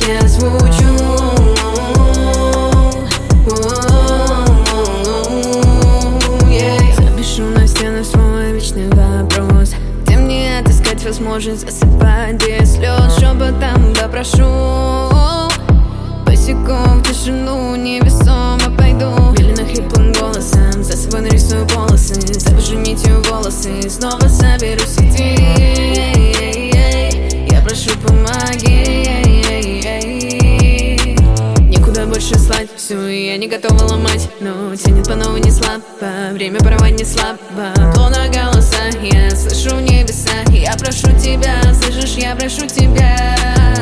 я звучу. Запишу на стену свой вечный вопрос, где мне отыскать возможность засыпать без слез. Шепотом попрошу, босиком в тишину невесомо пойду. Велено хриплым голосом за собой нарисую полосы, запишу нитью волосы, снова соберусь идти. Я прошу, помоги. Некуда больше слать всю, я не готова ломать, но тянет по новой не слабо, время порвать не слабо. Плотно голоса я слышу в небеса, я прошу тебя, слышишь, я прошу тебя.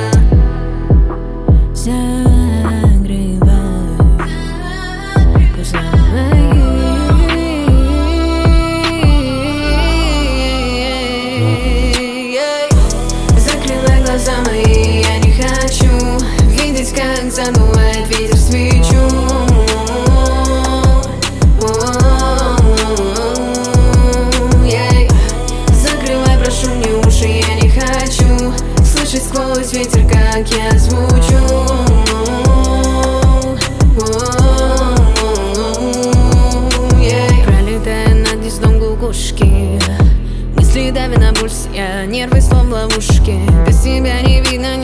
Закрывай глаза мои, я не хочу видеть, как задувает ветер свечу. Закрывай, прошу, мне уши, я не хочу слышать сквозь ветер, как я звучу. Пролетая над гнездом кукушки, мысли давят на пульс, я нервы словно в ловушке. Без тебя не видно